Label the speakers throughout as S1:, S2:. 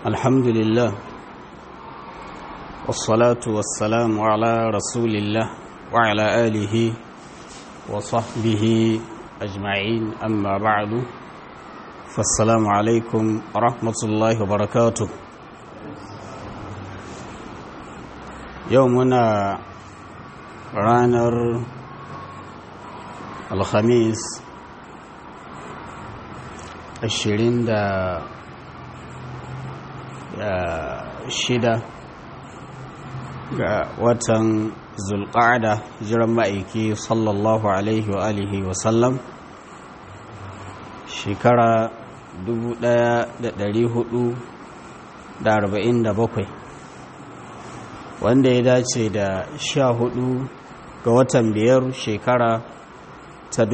S1: الحمد لله والصلاة والسلام على رسول الله وعلى آله وصحبه أجمعين أما بعد فالسلام عليكم ورحمة الله وبركاته يومنا رانر الخميس 26 ga watan zulqa'ada jiran ma'aiki sallallahu alaihi wa alihi wa sallam shekara 1447 wanda ya dace da 14 ga watan biyar shekara ta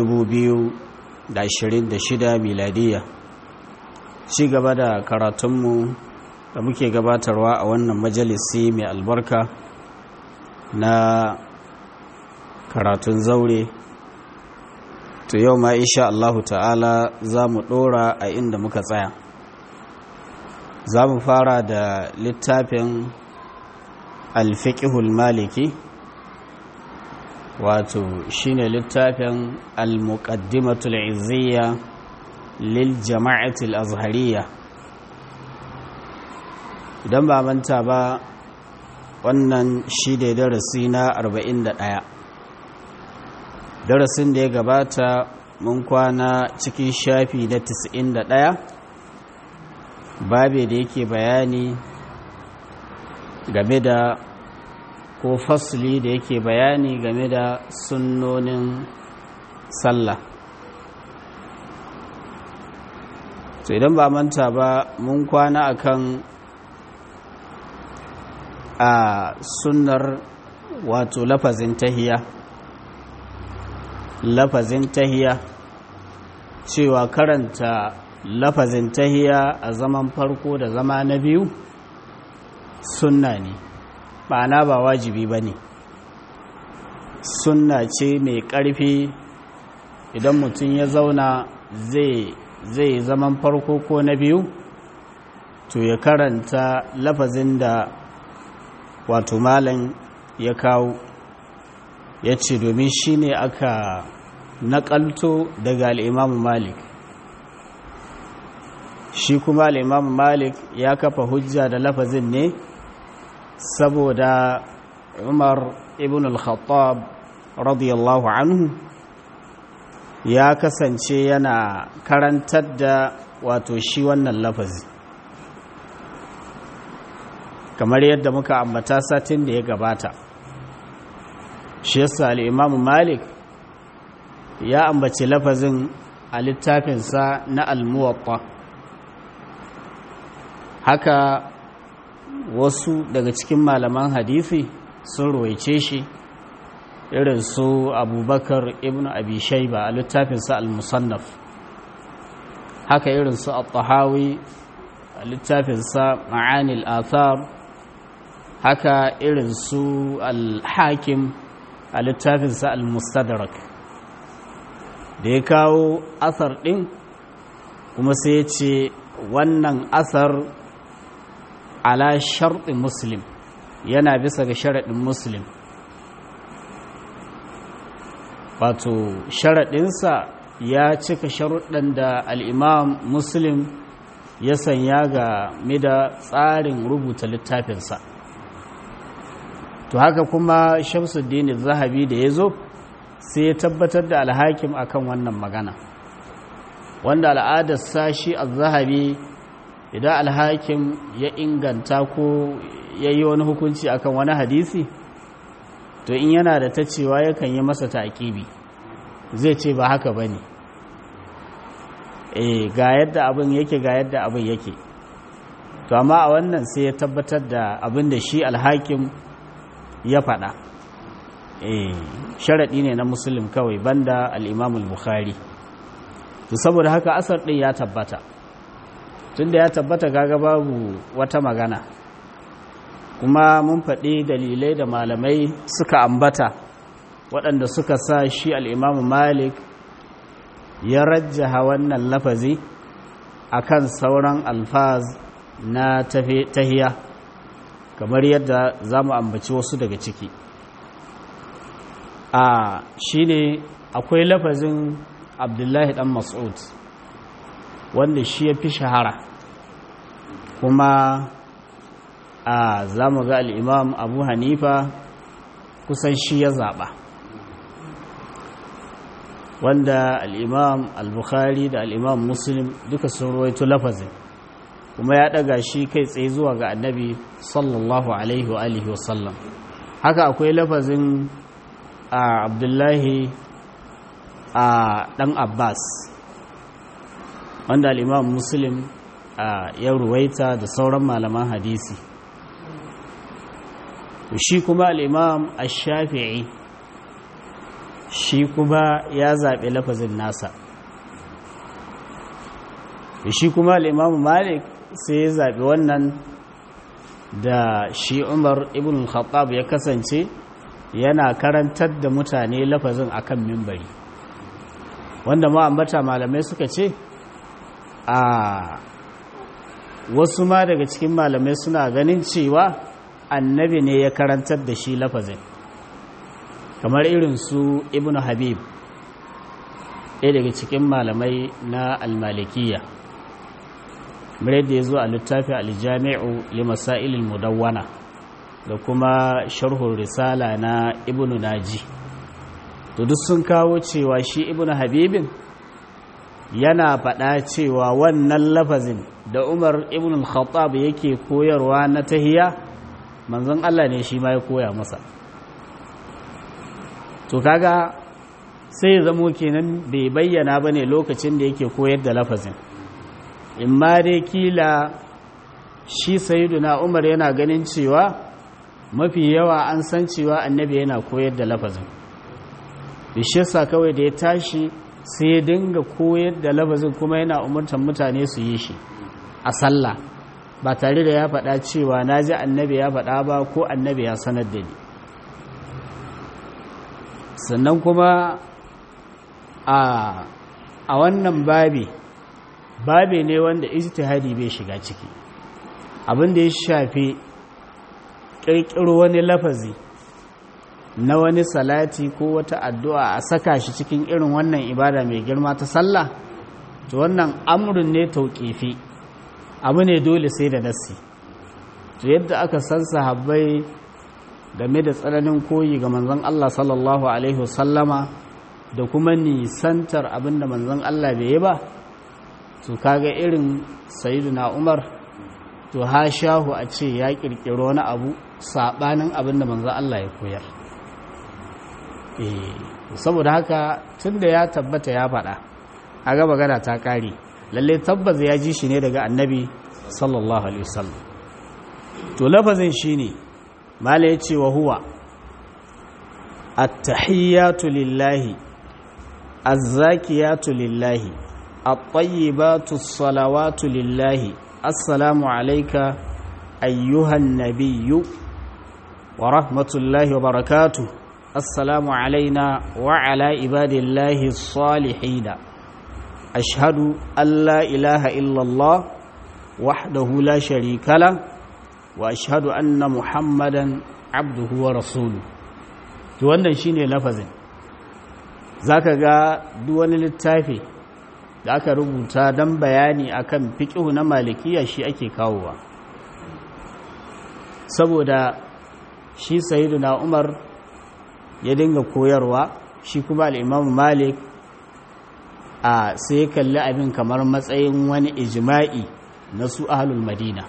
S1: 2026 miladiya. Ci gaba da karatunmu da muke gabatarwa a wannan majalisi mai albarka na karatun zaure. To yau ma insha Allahu ta'ala za mu ɗora a inda muka tsaya. Za mu fara da littafin alfiqhul maliki, wato shine littafin al-muqaddimatul izziya lil jama'atul azhariyya. Idan ba manta ba, wannan shi da darasi na 41. Darasin da ya gabata mun kwana cikin shafi na 91, babe da yake bayani game da ko fasli da yake bayani game da sunnonin sallah. To idan ba manta ba, mun kwana akan a sunnar wato lafazin tahiya, cewa karanta lafazin tahiya a zaman farko da zama na biyu sunna ne, ma'ana ba wajibi ba ne, sunna ce mai ƙarfi. Idan mutum ya zauna zai zaman farko ko na biyu, to ya karanta lafazin da wato malam ya kawo, ya ce domin shi ne aka naƙalto daga al'imamu Malik. Shi kuma al'imamu Malik ya kafa hujja da lafazin ne saboda Umar ibn al-Khattab radiyallahu anhu ya kasance yana karantar da wato shi wannan lafazi, kamar yadda muka ambata satin da ya gabata. Shi yasa al-Imam Malik ya ambaci lafazin a littafinsa na al-Muwatta. Haka wasu daga cikin malaman hadisi sun ruwaice shi, irin su Abubakar ibn Abi Shayba a littafinsa al-Musannaf, haka irin su At-Tahawi a littafinsa Ma'ani al-Athar, haka irin su al-Hakim a littafinsa al-Mustadrak. Da ya kawo asar ɗin kuma sai ya ce wannan asar ala sharɗin Muslim, yana bisa ga sharaɗin Muslim, wato sharaɗinsa ya cika sharuɗan da al'imam Muslim ya sanya ga mida tsarin rubuta littafinsa. To haka kuma Shamsuddin Zahabi da ya zo sai ya tabbatar da alhakim akan wannan magana, wanda al'adar sashi az-Zahabi idan alhakim ya inganta ko ya yi wani hukunci akan wani hadisi, to in yana da ta cewa yakan yi masa taƙibi, zai ce ba haka ba ne, ga yadda abin yake, ga yadda abin yake. To amma a wannan sai ya tabbatar da abin da shi alhakim ya faɗa. Sharaɗi ne na Muslim kawai, banda al-Imam al-Bukhari. Saboda haka asar ɗin ya tabbata. Tunda ya tabbata, gaga babu wata magana. Kuma mun faɗi dalilai da malamai suka ambata waɗanda suka sa shi al-Imam Malik ya rajjaha wannan lafazi akan sauran alfaz na tahiya kamar yadda za mu ambaci wasu daga ciki shine akwai lafazin abdullahi dan mas'ud wanda shi ya fi shahara kuma za mu ga al'imam abu hanifa kusan shi ya zaɓa wanda al'imam al-bukhari da al'imam muslim duka sun ruwaito lafazin kuma ya ɗaga shi kai tsaye zuwa ga annabi sallallahu alaihi wa alihi wasallam haka akwai lafazin abdullahi ɗan abbas wanda al'imam muslim ya ruwaita da sauran malaman hadisi shi kuma al'imam ash-shafi'i shi kuma ya zaɓi lafazin nasa shi kuma al'imam malik sai ya zaɓi wannan da shi umar ibn al-khattab ya kasance yana karantar da mutane lafazin akan mimbari wanda ma ambata malamai suka ce wasu ma daga cikin malamai suna ganin cewa annabi ne ya karantar da shi lafazin kamar irin su ibn habib ɗaya daga cikin malamai na almalikiya mure da ya zo a littafi aljami'u limasailil mudawwana da kuma sharhun risala na ibn naji to duk sun kawo cewa shi ibn habibin yana faɗa cewa wannan lafazin da umar ibn al-khattab yake koyarwa na tahiya manzon Allah ne shi ma ya koya masa to kaga sai ya zamo kenan bai bayyana bane lokacin da yake koyar da lafazin in ma dai kila shi sayyiduna umar yana ganin cewa mafi yawa an san cewa annabi yana koyar da lafazin bishiyarsa kawai da ya tashi sai ya dinga koyar da lafazin kuma yana umurtan mutane su yi shi a sallah ba tare da ya faɗa cewa na ji annabi ya faɗa ba ko annabi ya sanar da ni sannan kuma a wannan babi ne wanda ijtihadi bai shiga ciki abin da ya shafi ƙirƙiro wani lafazi na wani salati ko wata addu'a a saka shi cikin irin wannan ibada mai girma ta sallah to wannan amrun ne tauƙifi abu ne dole sai da nassi to yadda aka san sahabbai game da tsananin koyi ga manzon Allah sallallahu alaihi wasallama da kuma nisantar abinda manzon Allah bai yi ba to kaga irin sayyiduna Umar to hashahu a ce ya kirkiro wani abu sabanin abinda manzon Allah ya koyar saboda haka tunda ya tabbata ya faɗa a ga magana ta kare lalle tabbas ya ji shi ne daga annabi sallallahu alaihi wasallam to lafazin shine mala yace wa huwa at-tahiyyatu lillahi az-zakiyatu lillahi at-tayyibatu as-salawatu lillahi assalamu alayka ayyuhan nabiyyu wa rahmatullahi wa barakatuh assalamu alayna wa ala ibadillahi as-salihin ashhadu an la ilaha illa Allah wahdahu la sharika lahu wa ashhadu anna muhammadan abduhu wa rasuluhu to wannan shine lafazin zaka ga duk wani littafi da aka rubuta dan bayani akan fiqhu na malikiya shi ake kawowa saboda shi sayyiduna Umar ya dinga koyarwa shi kuma al-Imam Malik sai kalli abin kamar matsayin wani ijma'i na su ahlul Madina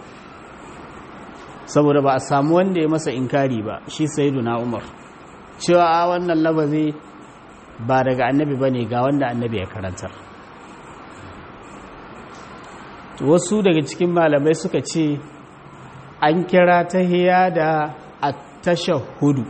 S1: saboda ba a samu wanda ya masa inkari ba shi sayyiduna Umar cewa wannan lafazi ba daga annabi bane ga wanda annabi ya karantar to wasu daga cikin malamai suka ce an kira tahiyya da at-tashahhud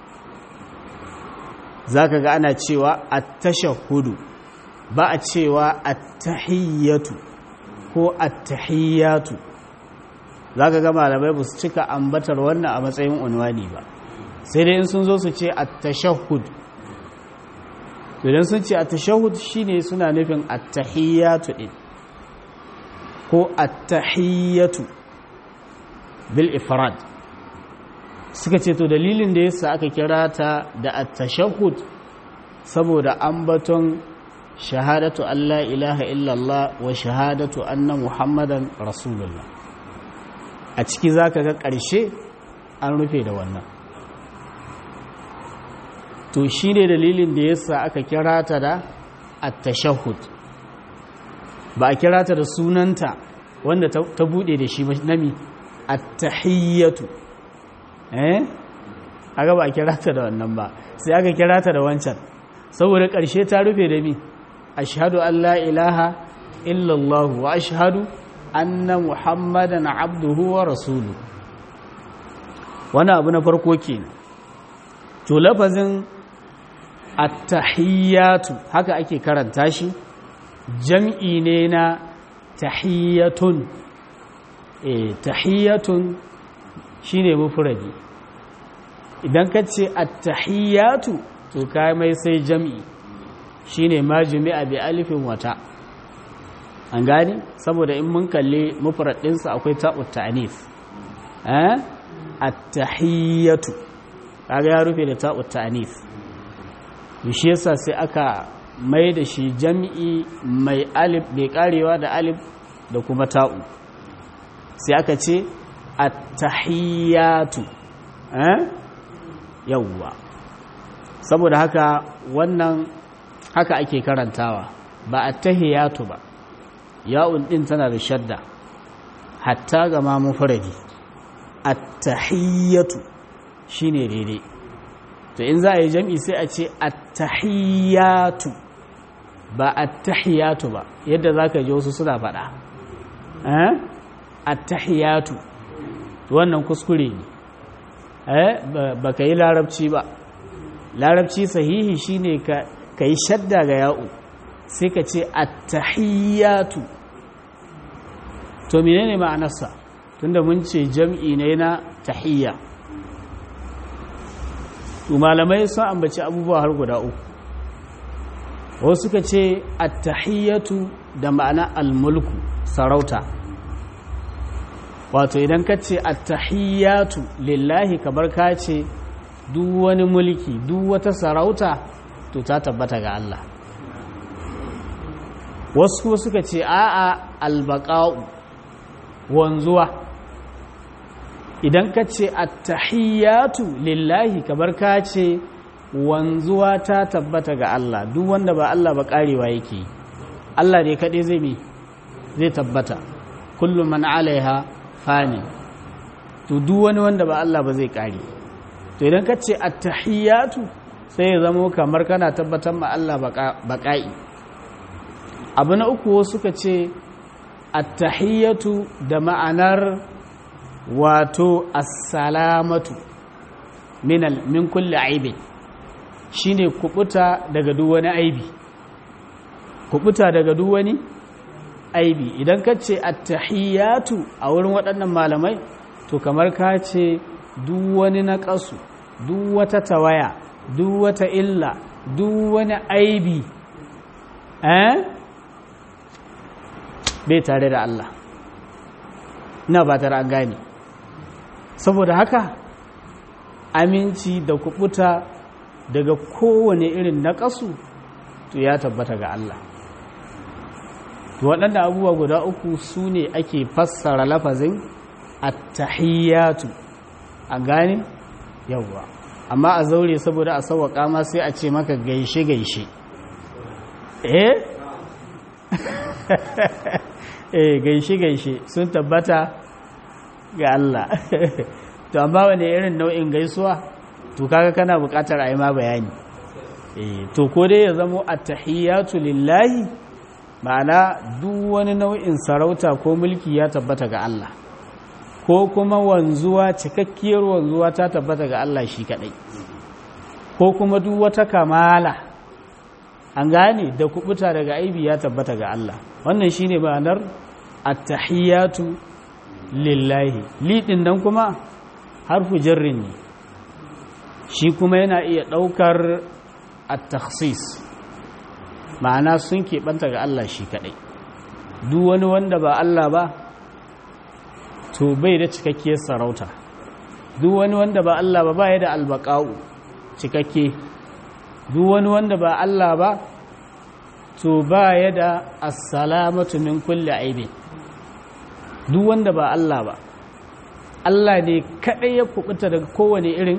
S1: zaka ga ana cewa at-tashahhud ba a cewa at-tahiyyatu ko at-tahiyyatu zaka ga malamai ba su cika ambatar wannan a matsayin unwani ba sai dai in sun zo su ce at-tashahhud to idan sun ce at-tashahhud shine suna nufin at-tahiyyatu din ko at-tahiyyatu bil ifrad. Suka ce to dalilin da yasa aka kira ta da at-tashahhud saboda ambaton shahadatu Allah ilaha illallah wa shahadatu anna muhammadan rasulullah. A ciki zaka ga ƙarshe an rufe da wannan. To shi ne dalilin da yasa aka kira ta da at-tashahhud, ba a kira ta da sunanta wanda ta bude da shi nami at-tahiyyatu. Aka ba a kira ta da wannan ba, sai aka kira ta da wancan saboda ƙarshe ta rufe da mi ashhadu an la ilaha illallah wa ashhadu anna muhammadan abduhu wa rasuluhu. Wannan abu na farko kenan. To lafazin at-tahiyyatu haka ake karanta shi, jam'i ne na tahiyyatun. Tahiyyatun shine mufradi. Idan ka ce at-tahiyyatu to kai mai sai jam'i shine ma jumi'a bi alifin wata. An gani saboda in mun kalle mufrad ɗinsa akwai ta'ut ta'nif. At-tahiyyatu kaga ya rufe da ta'ut ta'nif. Shi yasa sai aka mai da shi jam'i mai alif bai karewa da alif da kuma ta'u, sai aka ce at-tahiyyatu. Yawwa, saboda haka wannan haka ake karantawa, ba at-tahiyyatu ba. Ya'un din tana da shadda hatta ga ma mufradi. At-tahiyyatu shine daidai. To in za a yi jam'i sai a ce at-tahiyyatu ba at-tahiyyatu ba, yadda zaka ji wasu suna faɗa at-tahiyyatu, wannan kuskure ne. Ba ka yi larabci ba. Larabci sahihi shine ka yi shadda ga ya'u sai ka ce at-tahiyyatu. To menene ma'anarsa tunda mun ce jam'i ne na tahiyya? To malamai sun ambaci abubuwa har guda uku. Wasu suka ce at-tahiyyatu da ma'ana al-mulku, sarauta. Wato idan ka ce at-tahiyyatu lillahi kamar ka ce duk wani mulki, duk wata sarauta to ta tabbata ga Allah. Wasu kuma suka ce a'a al-baqa'u, wanzuwa. Idan ka ce at-tahiyyatu lillahi kamar ka ce wanzuwa ta tabbata ga Allah, duk wanda ba Allah ba karewa yake. Allah ne kaɗai zai tabbata. Kullum man alaiha fani. To duk wani wanda ba Allah ba zai kare. To idan ka ce at-tahiyyatu sai ya zama kamar kana tabbatar ma Allah baqa'i. Abu na uku suka ce at-tahiyyatu da ma'anar wato assalamatu min kulli aibi, shine kubuta daga duk wani aibi. Kubuta daga duk wani aibi. Idan ka ce at-tahiyyatu a wurin waɗannan malamai to kamar ka ce duk wani naqasu, duk wata tawaya, duk wata illa, duk wani aibi bai tare da Allah. Ina ba tare an gane. Saboda haka aminci da kubuta daga kowane irin naƙasu to ya tabbata ga Allah. To waɗanda abubuwa guda uku su ne ake fassara lafazin at-tahiyyatu. An gane? Yawwa. Amma a zaure saboda a sauwaƙa ma sai a ce maka gaishe-gaishe. Gaishe-gaishe sun tabbata ga Allah. To amma wane irin nau'in gaisuwa to kaga kana buƙatar a yi ma bayani. To ko dai ya zamo at-tahiyyatu lillahi, ma'ana duk wani nau'in sarauta ko mulki ya tabbata ga Allah, ko kuma wanzuwa, cikakkiyar wanzuwa ta tabbata ga Allah shi kadai, ko kuma duk wata kamala an gane da kubuta daga aibi ya tabbata ga Allah. Wannan shine ma'anar at-tahiyyatu lillahi. Lidin nan kuma harfu jarrin ne, shi kuma yana iya daukar at-takhsis, ma'ana sun keɓanta ga Allah shi kadai. duk wani wanda ba Allah ba to bai da cikakkiyar sarauta, duk wani wanda ba Allah ba ba ya da albaqa'u cikakke, duk wani wanda ba Allah ba to ba ya da assalamatu min kulli aibi, duk wanda ba Allah ba, Allah ne kadai ya kubuta daga kowane irin,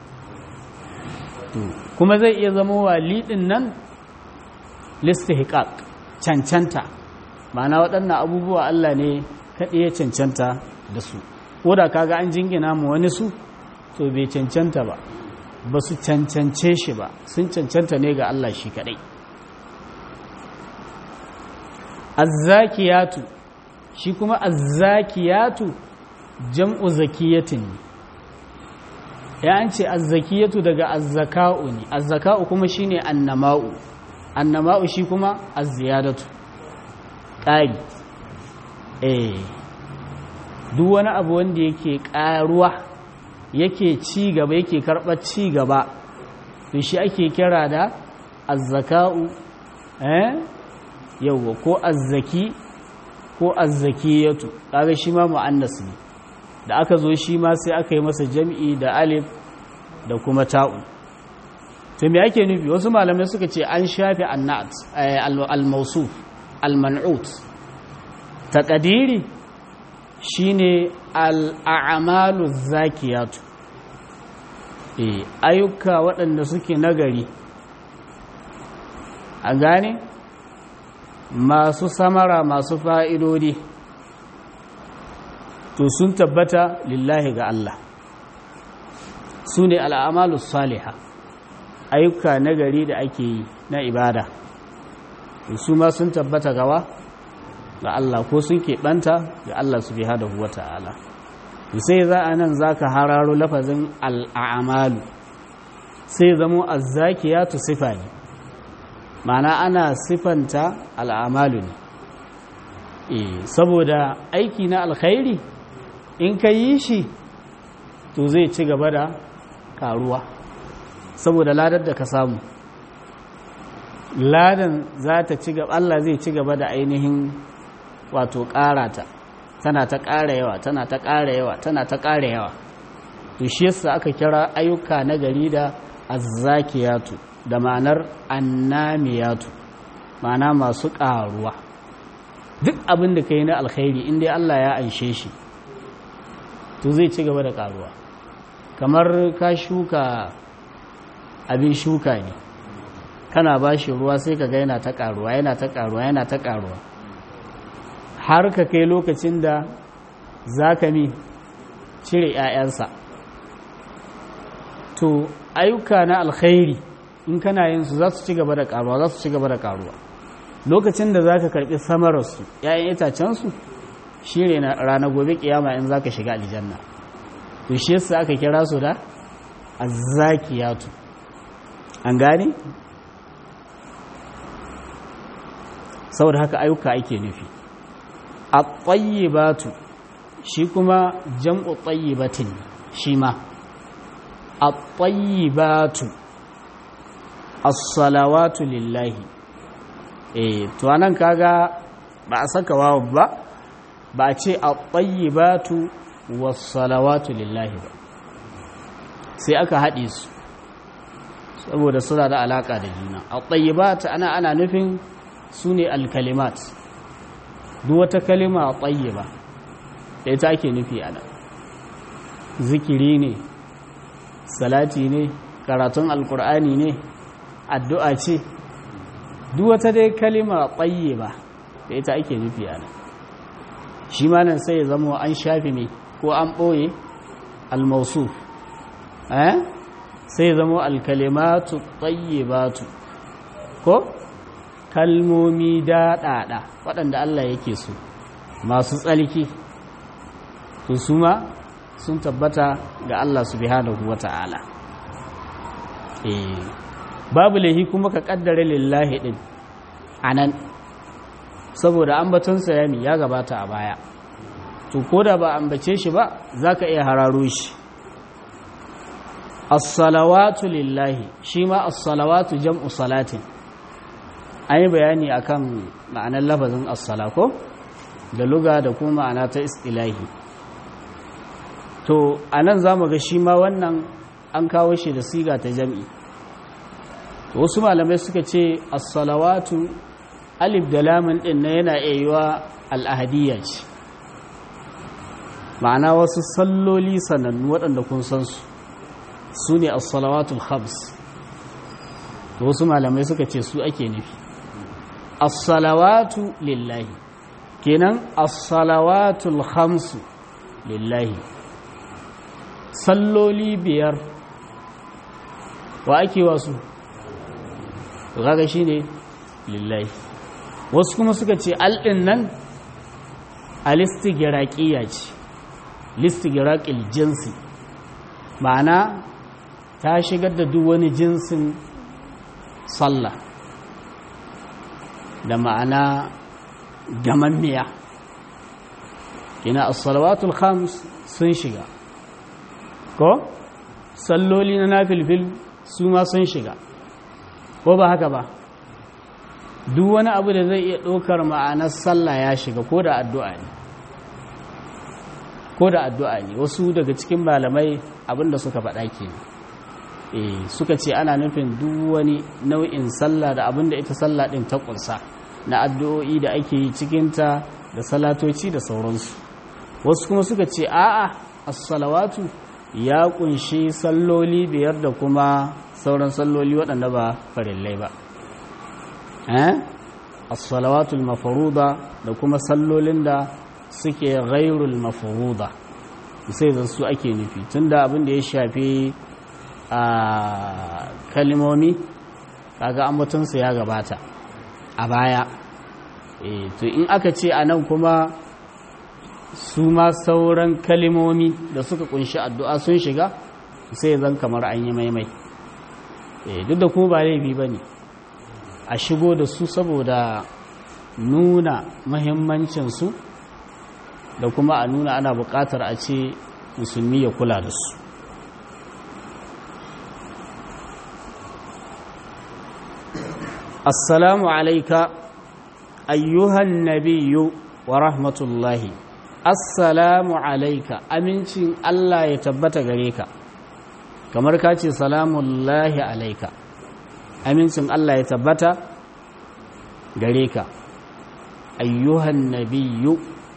S1: kuma zai iya zama walidin nan listihqaq cancanta, ma'ana waɗannan abubuwa Allah ne kadai ya cancanta da su, ko da kaga an jingina mu wani su to bai cancanta ba, ba su cancance shi ba, sun cancanta ne ga Allah shi kadai. azzakiyatu shi kuma azzakiyatu jam'u zakiyatin ne, ya an ce azzakiyatu daga azzaka'u ne, azzaka'u kuma shine annama'u, annama'u shi kuma azziyadatu ƙari. Duk wani abu wanda yake ƙaruwa yake ci gaba yake karɓar ci gaba to shi ake kira da azzaka'u, yawwa ko azzaki ko azzakiyatu, kaga shi ma mu'annas ne, da aka zo shi ma sai aka yi masa jam'i da alif da kuma ta'u. to me ake nufi? Wasu malamai suka ce an shafi annat al-mawsuf al-man'ut, taqdiri shine al-a'malu zakiyatu, ayyuka waɗanda suke nagari, a gane masu samara masu fa'idodi, to sun tabbata lillahi ga Allah, su ne al'amalu saliha, ayyuka nagari da ake yi na ibada, su ma sun tabbata gawa ga Allah, ko sun keɓanta ga Allah subhanahu wa ta'ala. sai za a nan za ka hararo lafazin al'amalu, sai zamo azzakiyatu sifa ne, ma'ana ana sifanta al'amalu ne, saboda aiki na alkhairi in ka yi shi to zai ci gaba da karuwa, saboda ladar da ka samu, ladan za ta ci gaba, Allah zai ci gaba da ainihin wato ƙarata, tana ta ƙara yawa, tana ta ƙara yawa, tana ta ƙara yawa. To shi yasa aka kira ayyuka na gari da azzakiyatu, da ma'anar annamiyatu, ma'ana masu ƙaruwa. Duk abin da ka yi na alkhairi in dai Allah ya anshe shi to zai ci gaba da ƙaruwa. Kamar ka shuka abin shuka ne, kana ba shi ruwa sai ka ga yana ta ƙaruwa, yana ta ƙaruwa, yana ta ƙaruwa, har ka kai lokacin da za ka cire 'ya'yansa. To ayyuka na alkhairi in kana yin su za su ci gaba da karuwa, za su ci gaba da karuwa, lokacin da za ka karɓi samararsu 'ya'yan itacensu shi ne ranar gobe kiyama in za ka shiga aljanna. to shi yasa aka kira su da azzakiyatu, an gane? saboda haka ayyuka ake nufi. at-tayyibatu shi kuma jam'u tayyibatin, shi ma at-tayyibatu as-salawatu lillahi. To anan kaga ba a saka wawu ba a ce at-tayyibatu was-salawatu lillahi ba, sai aka haɗe su saboda suna da alaka da juna. at-tayyibatu ana nufin sune al-kalimat, duk wata kalima tayyiba da ita ake nufi ana, zikiri ne, salati ne, karatun alkur'ani ne, addu'a ce, duk wata dai kalima tayyiba da ita ake nufi ana. shi ma nan sai ya zama an shafi ne ko an ɓoye al-mawsuf, sai ya zama al-kalimatu tayyibatu, ko kalmomi daɗaɗa waɗanda Allah yake so, masu tsalki, to su ma sun tabbata ga Allah subhanahu wa ta'ala. Babu laihi kuma ka ƙaddare lillahi ɗin a nan, saboda ambatonsa ya gabata a baya, to ko da ba ambace shi ba za ka iya hararo shi. As-salawatu lillahi, shi ma as-salawatu jam'u salatin, an yi bayani akan ma'anar lafazin as-sala ko da luga da kuma ma'ana ta istilahi. To anan zamu ga shi ma wannan an kawo shi da siga ta jam'i. Wasu malamai suka ce as-salawatu alif da lamun din na yana yiwa al-ahadiyya ce, ma'ana wasu salloli sanannu waɗanda kun san su ne as-salawatul khams. Wasu malamai suka ce su ake nufi as-salawatu lillahi, kenan as-salawatul khams lillahi, salloli biyar wa ake wasu kaga shine lillahi. Wasu kuma suka ce al-din nan al-istighraqiyya ce, listighraqil jinsi, ma'ana ta shigar da duk wani jinsin sallah da ma'ana gamammiya. Ina as-salawatul khams sun shiga, ko salloli na nafilfil su ma sun shiga, ko ba haka ba? Duk wani abu da zai iya ɗaukar ma'anar sallah ya shiga, ko da addu'a ne, ko da addu'a ne. Wasu daga cikin malamai abinda suka faɗa kenan, suka ce ana nufin duk wani nau'in sallah da abinda ita sallah ɗin ta ƙunsa na addu'o'i da ake yi cikinta da salatoci da sauransu. Wasu kuma suka ce a'a, as-salawatu ya ƙunshi salloli biyar da kuma sauran salloli waɗanda ba farillai ba, as-salawatul mafruḍa da kuma sallolin da suke ghairul mafruḍa, sai zan su ake nufi, tunda abin da ya shafi a kalimomi kaga ambatonsa ya gabata a baya. To in aka ce a nan kuma su ma sauran kalimomi da suka kunshi addu'a sun shiga, sai zan kamar an yi maimai. Duk da kuma ba laifi ba ne a shigo da su saboda nuna mahimmancinsu da kuma a nuna ana buƙatar a ce musulmi ya kula da su. Assalamu alaika ayyuhan nabiyyu wa rahmatullahi. Assalamu alaika, amincin Allah ya tabbata gare ka, kamar ka ce salamullahi alaika, amincin Allah ya tabbata gare ka. Ayyuhan nabiyyu,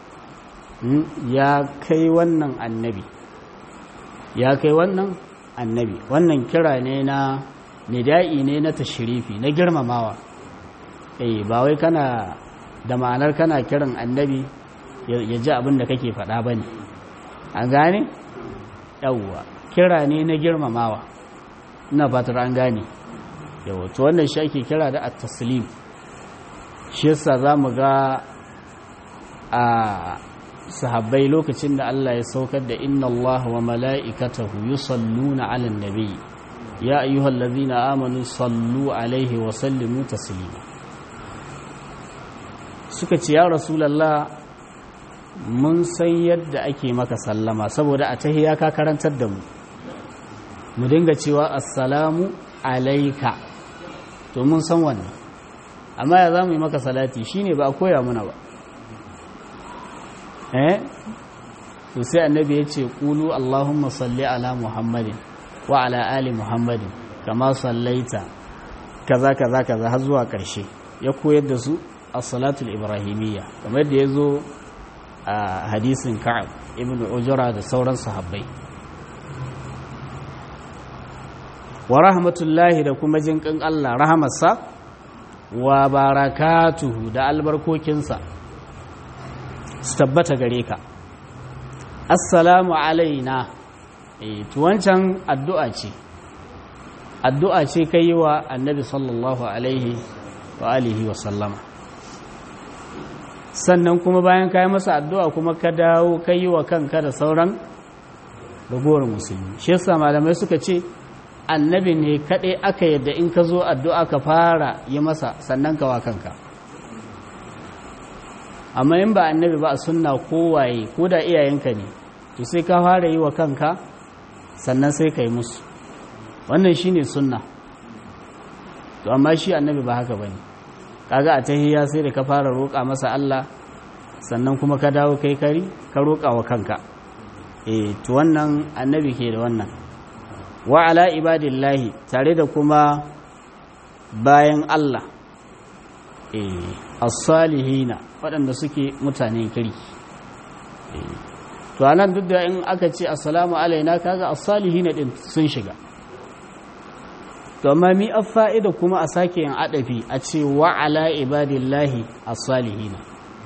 S1: ya kai wannan annabi, ya kai wannan annabi. Wannan kira ne na nida'i ne na tashrifi, na girmamawa. Ba wai kana da ma'anar kana kiran annabi ya ji abin da kake faɗa ba ne, an gane? Yawwa, kira ne na girmamawa, ina fatar an gane. Yawwa, to wannan shi ake kira da at-taslim. Shi yasa za mu ga a sahabbai lokacin da Allah ya saukar da inna Allah wa mala'ikatahu yusalluna 'alan nabi ya ayyuhallazina amanu sallu alaihi wa sallimu taslima. Suka ce ya rasulullah, mun san yadda ake maka sallama, saboda a tahiyya ka karantar da mu dinga cewa assalamu alaika, to mun san wannan, amma ya za mu yi maka salati shine ba a koya muna ba. To sai annabi ya ce qulu allahumma salli ala muhammadin wa ala ali muhammadin kama sallaita kaza kaza kaza har zuwa ƙarshe. Ya koyar da su as-salatul ibrahimiyya kamar da yazo a hadisin Ka'ab ibn Ujra da sauran sahabbai. Wa rahmatullahi, da kuma jinƙin Allah, rahamarsa, wa barakatuhu, da albarkokinsa su tabbata gare ka. Assalamu alaina, to wancan addu'a ce kai wa annabi sallallahu alaihi wa alihi wa sallama. Sannan kuma bayan ka yi masa addu'a kuma ka dawo ka yi wa kanka da sauran ragowar musulmi. Shi yasa malamai suka ce annabi ne kaɗai aka yadda in ka zo addu'a ka fara yi masa sannan ka wa kanka. Amma in ba annabi ba a sunna kowaye, ko da iyayenka ne, to sai ka fara yi wa kanka sannan sai ka yi musu. Wannan shi ne sunna. To amma shi annabi ba haka ba ne. Kaga a tahiyya sai da ka fara roƙa masa Allah sannan kuma ka dawo kai kari ka roƙa wa kanka to wannan annabi ke da wannan wa ala ibadillahi tare da kuma bayan Allah as-salihina waɗanda suke mutanen kirki to anan duk da in aka ce assalamu alaina kaga as-salihina din sun shiga to amma mi fa'ida kuma a sake yin adafi a ce wa ala ibadillahi as-salihina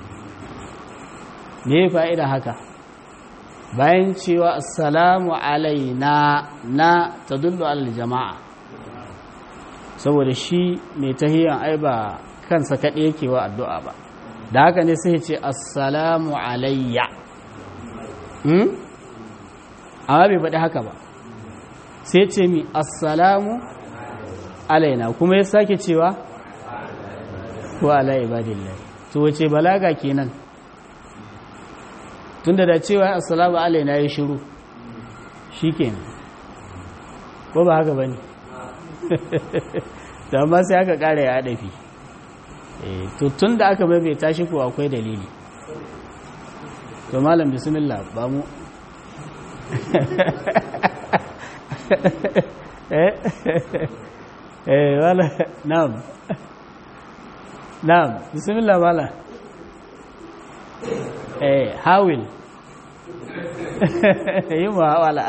S1: me fa'ida haka bayan cewa assalamu alaina na tadullu alal jama'a saboda shi mai tahiyan ai ba kansa kaɗai yake wa addu'a ba da haka ne sai ce assalamu alayya amma bai faɗi haka ba sai ce mi assalamu alaina kuma ya sake cewa wa ala ibadillahi to wace balaga kenan tunda da cewa assalamu alaina ya shiru shikenan ko ba haka bane to amma sai aka kare ya dafi to tunda aka bai tashi ko akwai dalili to malam bismillah ba mu wala na'am bismillah wala hawil yi wala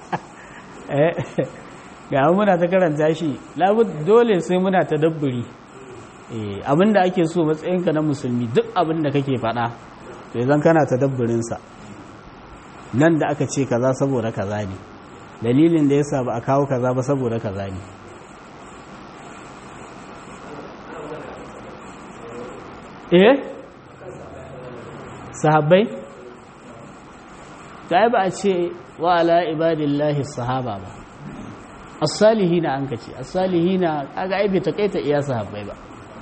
S1: ga muna ta karanta shi labud dole sai muna ta dabburi abinda ake so matsayinka na musulmi duk abinda kake faɗa to idan kana ta dabburinsa nan da aka ce kaza saboda kaza ne dalilin da yasa ba a kawo kaza ba saboda kaza ne sahabbai ta ba a ce wa ala ibadillahi sahaba ba as-salihina an kace as-salihina kaga ai bai takaita iya sahabbai ba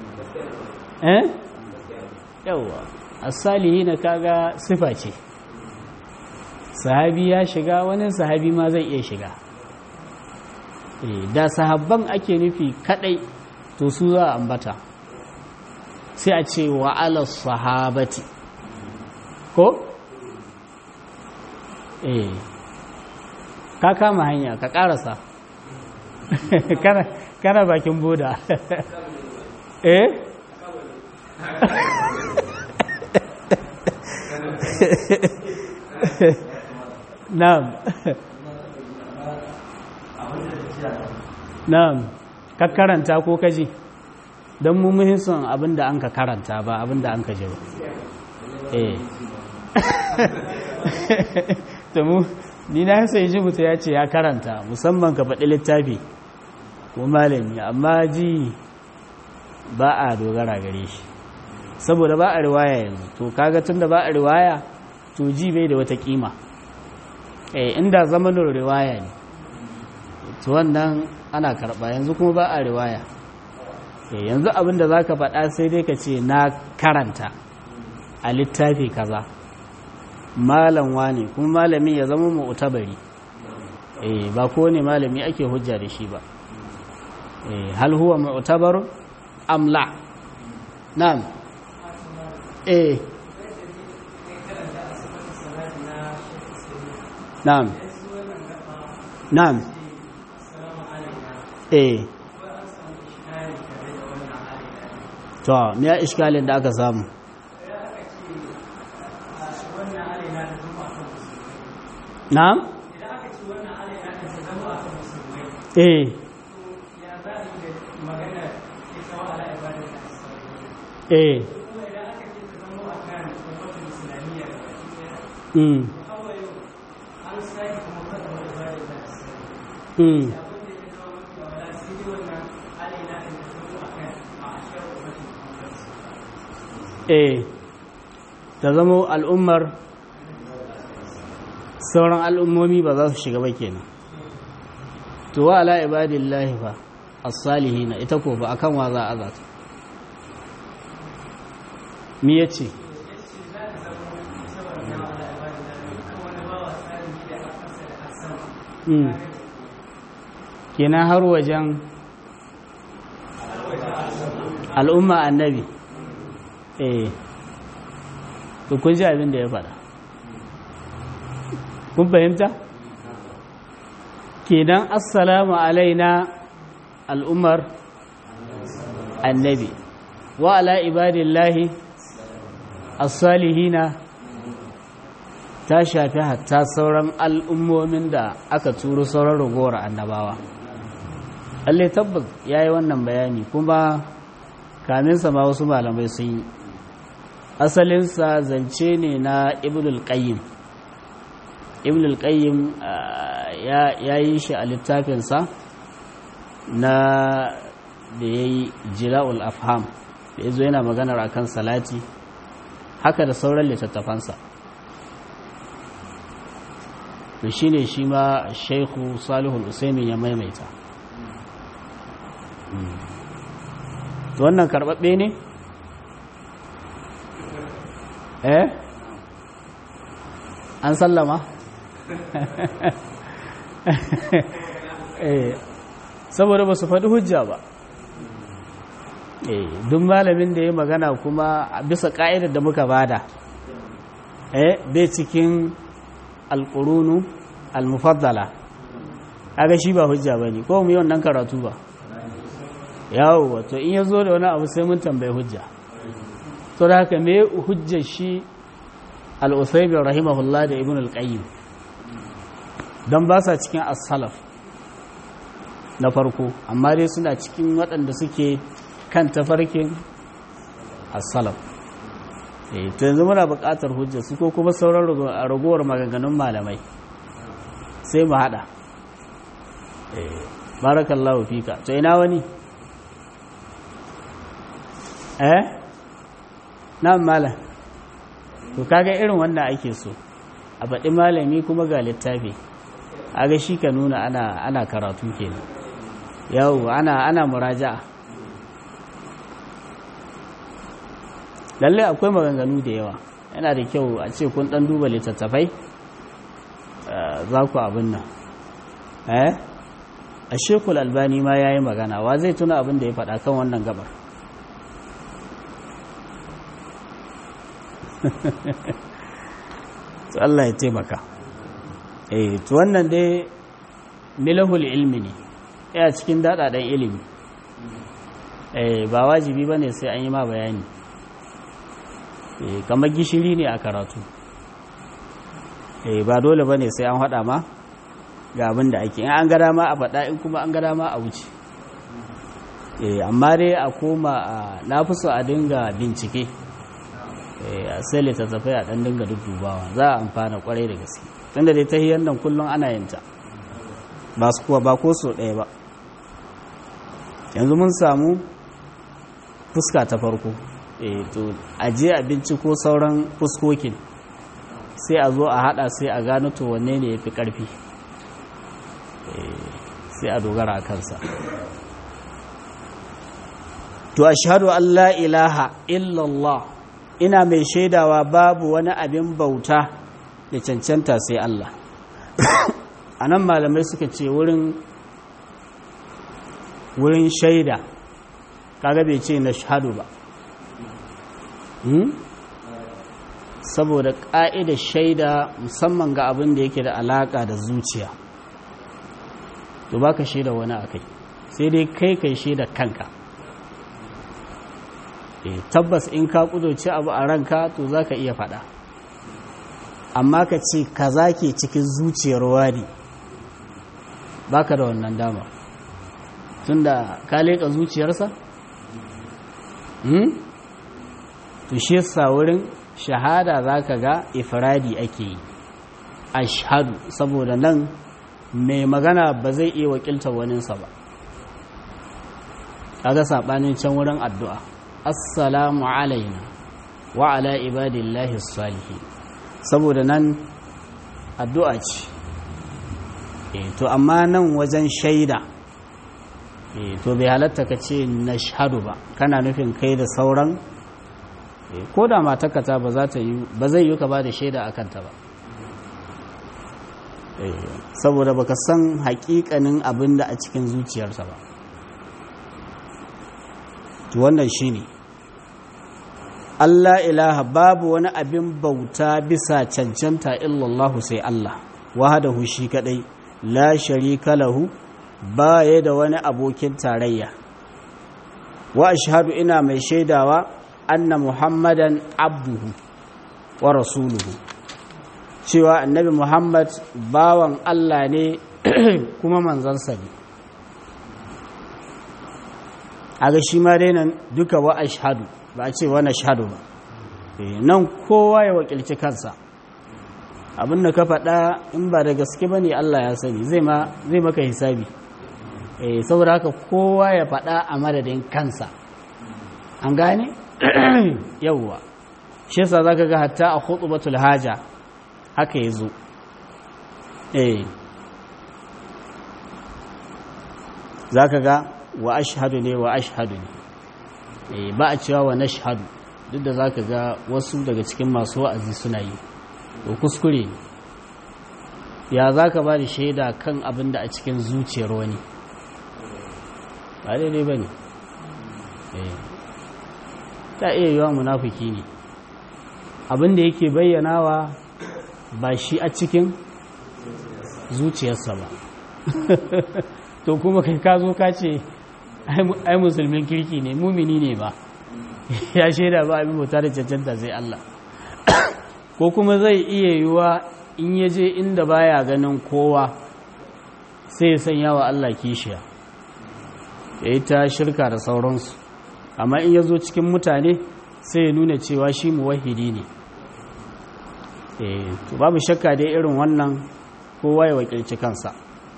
S1: yawa as-salihina kaga sifa ce sahabi ya shiga wani sahabi ma zai iya shiga da sahabban ake nufi kadai to su za a ambata sai a ce wa ala sahabati ko ka kama hanya ka karasa kana bakin boda na'am na'am ka karanta ko kaji don mu muhimmin abinda an ka karanta ba abinda an ka ji ba to mu ni na sai ji mutu ya ce ya karanta musamman ka faɗi littafi ko malami amma ji ba a dogara gare shi saboda ba a riwaya yanzu to kaga tunda ba a riwaya to ji bai da wata kima inda zamanin riwaya ne to wannan ana karɓa yanzu kuma ba a riwaya yanzu abinda za ka faɗa sai dai ka ce na karanta a littafi kaza malam wane kuma malamin ya zama mu'tabari ba kowane malami ake hujja da shi ba hal huwa mu'tabar am la na'am na'am na'am to me ya iskalin da aka samu na'am ta zama al'ummar sauran al'ummomi ba za su shiga ba kenan to wa ala ibadillahi fa as-salihina ita ko ba akan wa za a zata mi yace kenan har wajen al'umma annabi to kun ji abin da ya faɗa kun fahimta kenan assalamu alaina al'ummar annabi wa ala ibadillahi as-salihina ta shafi hatta sauran al'ummomin da aka turo sauran ragowar annabawa Allah tabbas yayi wannan bayani kuma kaminsa ma wasu malamai sun yi asalinsa zance ne na ibnul qayyim ya yi shi a littafinsa na da ya yi jila'ul afham da ya zo yana maganar akan salati haka da sauran littattafansa to shi ne shi ma shaikhu salihul usaimin ya maimaita to wannan karɓaɓɓe ne? An sallama? Saboda ba su faɗi hujja ba duk malamin da ya magana kuma a bisa ƙa'idar da muka bada bai cikin alƙurunu almufaddala aga shi ba hujja ba ne ko mu yi wannan karatu ba yawo wato in ya zo da wani abu sai mun tambayi hujja to da haka me hujjar shi al-Uthaymin rahimahullah da Ibn al-Qayyim don ba sa cikin as-salaf na farko amma dai suna cikin waɗanda suke kan tafarkin as-salaf to yanzu muna buƙatar hujjar su ko kuma sauran ragowar maganganun malamai sai mu haɗa barakallahu fika to ina wani nan malam to kaga irin wannan ake so a baɗi malami kuma ga littafi aga shi ka nuna ana karatu kenan yawo ana muraja'a lalle akwai maganganu da yawa yana da kyau a ce kun dan duba littattafai za ku abin nan a shekul albani ma ya yi magana wa zai tuna abin da ya faɗa kan wannan gabar to Allah ya taimaka to wannan dai milahul ilmi ne ya cikin dadadan ilimi ba wajibi bane sai an yi ma bayani kamar gishiri ne a karatu ba dole bane sai an hada ma ga abin da ake in an ga dama a faɗa in kuma an ga dama a wuce amma dai a koma na fi so a dinga bincike sai littattafai a ɗan dinga dubawa za a amfana kwarai da gaske tunda dai ta hiyar nan kullum ana yinta ba su kuwa ba ko so ɗaya ba yanzu mun samu fuska ta farko to aje a binciko sauran fuskokin sai a zo a hada sai a gano to wanne ne ya fi ƙarfi sai a dogara a kansa to ashhadu an la ilaha illallah ina mai shaidawa babu wani abin bauta da cancanta sai Allah anan malamai suka ce wurin shaida kaga bai ce na shahadu ba saboda ƙa'idar shaida musamman ga abin da yake da alaƙa da zuciya to baka shaida wani akai sai dai kai shaida kanka tabbas in ka kudoce abu a ranka to za ka iya faɗa amma ka ce kaza ke cikin zuciyar wani baka da wannan dama tunda ka leƙa zuciyarsa to shi yasa wurin shahada za ka ga ifradi ake yi ashhadu saboda nan mai magana ba zai iya wakiltar waninsa ba kaga saɓanin can wurin addu'a assalamu alaina wa ala ibadillahi salihin saboda nan addu'a ce to amma nan wajen shaida to bai halatta ka ce na shahadu ba kana nufin kai da sauran ko da matakata ba zai yi ka ba da shaida a kanta ba saboda baka san hakikanin abin da a cikin zuciyarsa ba to wannan shine Allah ilaha babu wani abin bauta bisa cancanta illallahu sai Allah wahdahu shi kadai la sharika lahu baya da wani abokin tarayya wa ashhadu ina mai shaidawa anna muhammadan abduhu wa rasuluhu cewa annabi muhammad bawan Allah ne kuma manzansa ne aga shi ma dai nan duka wa ashhadu ba a ce wa nashhadu ba nan kowa ya wakilci kansa abin da ka faɗa in ba da gaske ba ne Allah ya sani zai maka hisabi saboda haka kowa ya faɗa a madadin kansa an gane yawwa shi yasa zaka ga hatta a khutbatul haja haka yazo zaka ga wa ashhadu ne ba a cewa wa nashhadu duk da zaka ga wasu daga cikin masu wa'azi suna yi to kuskure ne ya zaka ba da shaida kan abin da a cikin zuciyar wani ba daidai ba ne ta iya yiwa munafiki ne abinda yake bayyanawa ba shi a cikin zuciyarsa ba to kuma kai ka zo ka ce ai musulmin kirki ne mumini ne ba ya shaida ba abin bauta da cancanta sai Allah ko kuma zai iya yiwa in ya je inda baya ganin kowa sai ya sanya wa Allah kishiya ya yi ta shirka da sauransu amma in ya zo cikin mutane sai ya nuna cewa shi muwahidi ne to babu shakka dai irin wannan kowa ya wakilci kansa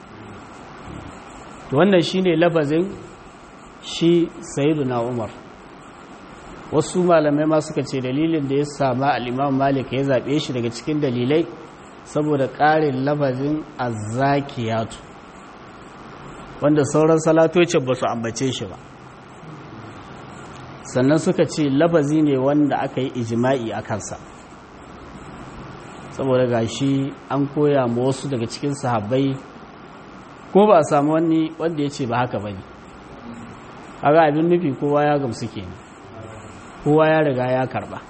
S1: to wannan shine lafazin shi sayyiduna Umar wasu malamai ma suka ce dalilin da ya sama al-Imam Malik ya zabe shi daga cikin dalilai saboda ƙarin lafazin az-zakiyatu wanda sauran salatocin ba su ambace shi ba sannan suka ce lafazi ne wanda aka yi ijima'i a kansa saboda gashi an koya ma wasu daga cikin sahabbai ko ba a samu wani wanda ya ce ba haka ba ne kaga abin nufi kowa ya gamsu kenan kowa ya riga ya karba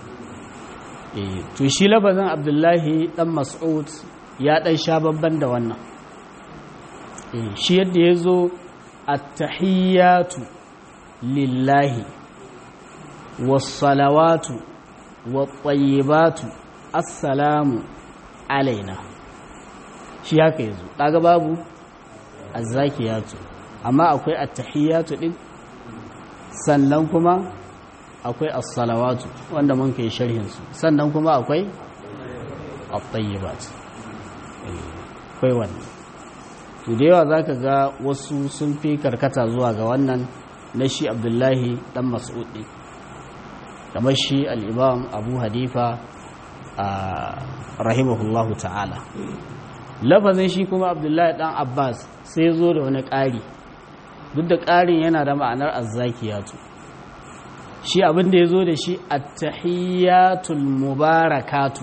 S1: to shi lafazin Abdullahi dan Mas'ud ya dan sha babban da wannan shi yadda ya zo attahiyyatu lillahi wassalawatu wattayyibatu assalamu alaina shi haka yazo kaga babu azzakiyatu amma akwai attahiyyatu din sannan kuma akwai as-salawatu wanda mun kai sharhin su sannan kuma akwai at-tayyibat akwai wannan to da yawa zaka ga wasu sun fi karkata zuwa ga wannan na shi Abdullahi dan Mas'ud din kamar shi al-Imam Abu Hanifa rahimahullahu ta'ala lafazin shi kuma Abdullahi dan Abbas sai zo da wani ƙari duk da ƙarin yana da ma'anar azzakiyatu shi abin da ya zo da shi at-tahiyyatul mubarakatu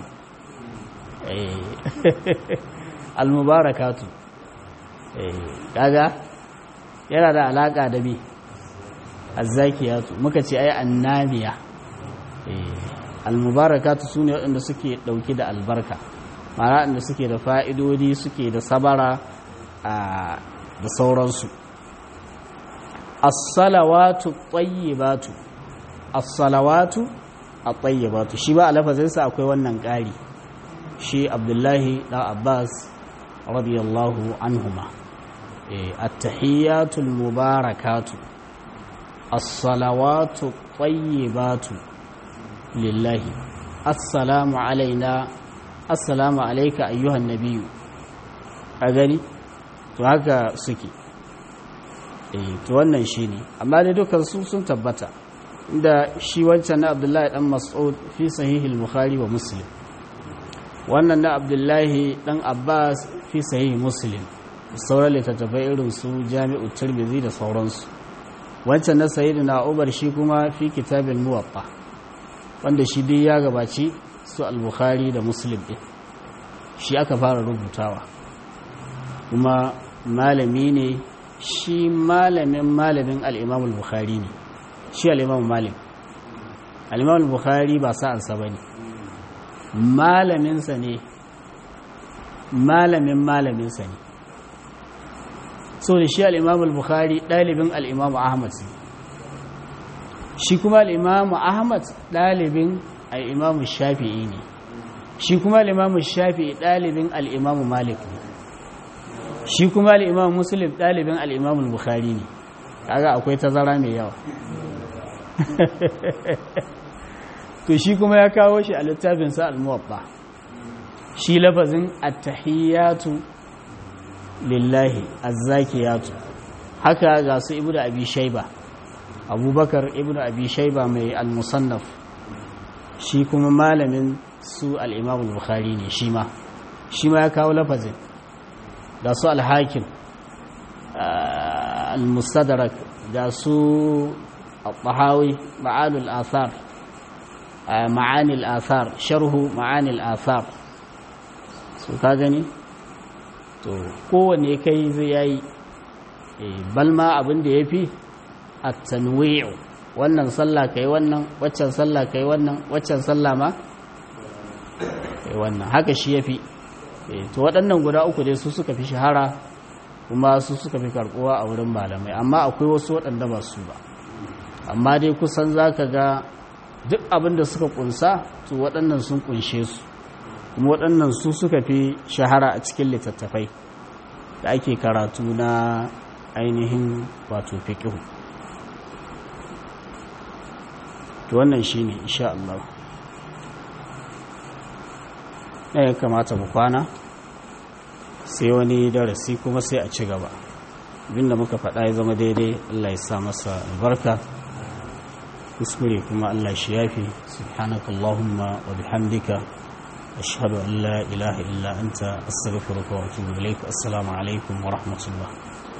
S1: al-mubarakatu kaga yana da alaka da bi azzakiyatu muka ce ai annabiya al-mubarakatu sune waɗanda suke dauke da albarka ma'ana waɗanda suke da fa'idodi suke da sabara da sauransu as-salawatu at-tayyibatu as-salawatu at-tayyibatu shi ba a lafazinsa akwai wannan ƙari shi Abdullahi da Abbas radiyallahu anhuma at-tahiyyatu al-mubarakatu as-salawatu at-tayyibatu lillahi assalamu alaina assalamu alayka ayyuhan nabiyyu a gani to haka suke to wannan shine amma dai dukan su sun tabbata inda shi wancan na Abdullahi dan Mas'ud fi sahihil Bukhari wa Muslim wannan na Abdullahi dan Abbas fi sahih Muslim sauran littattafai irin su Jami'ut Tirmidhi da sauransu wancan na Sayyidina Umar shi kuma fi Kitabil Muwatta wanda shi dai ya gabaci su al-Bukhari da Muslim din shi aka fara rubutawa kuma malami ne shi malamin al-Imam al-Bukhari ne shi al-Imam Malik al-imam al-bukhari ba sa'ansa bane malaminsa ne malaminsa ne so da shi al-imam al-bukhari dalibin al-imam ahmad shi kuma al-imam ahmad dalibin al-imam shafi'i ne shi kuma al-imam shafi'i dalibin al-imam malik ne shi kuma al-imam muslim dalibin al-imam al-bukhari ne kaga akwai tazara mai yawa to shi kuma ya kawo shi a littafinsa al-muwatta shi lafazin at-tahiyyatu lillahi az-zakiyatu haka ga su ibnu abi shayba abubakar ibnu abi shayba mai al-musannaf shi kuma malamin su al-imam al-bukhari ne shi ma ya kawo lafazin ga su al-hakim al-mustadrak ga su al-tahawi ma'anul athar معاني الآثار شرح معاني الآثار so ka gani to kowanne kai zai yayi balma abin da yafi at-tanwi'u wannan sallah kai wannan waccan sallah kai wannan waccan sallah ma kai wannan haka shi yafi to waɗannan guda uku dai su suka fi shahara kuma su suka fi karbuwa a wurin malamai amma akwai wasu waɗanda ba su ba amma dai kusan zaka ga duk abin da suka kunsa to waɗannan sun kunshe su kuma waɗannan su suka fi shahara a cikin littattafai da ake karatu na ainihin wato fiqh to wannan shine insha Allah ya kamata mu kwana sai wani darasi kuma sai a ci gaba abinda muka faɗa ya zama daidai Allah ya sa masa albarka kuskure kuma Allah shi yafi subhanakallahumma wa bihamdika ashhadu an la ilaha illa anta astaghfiruka wa atubu ilaik assalamu alaikum wa rahmatullah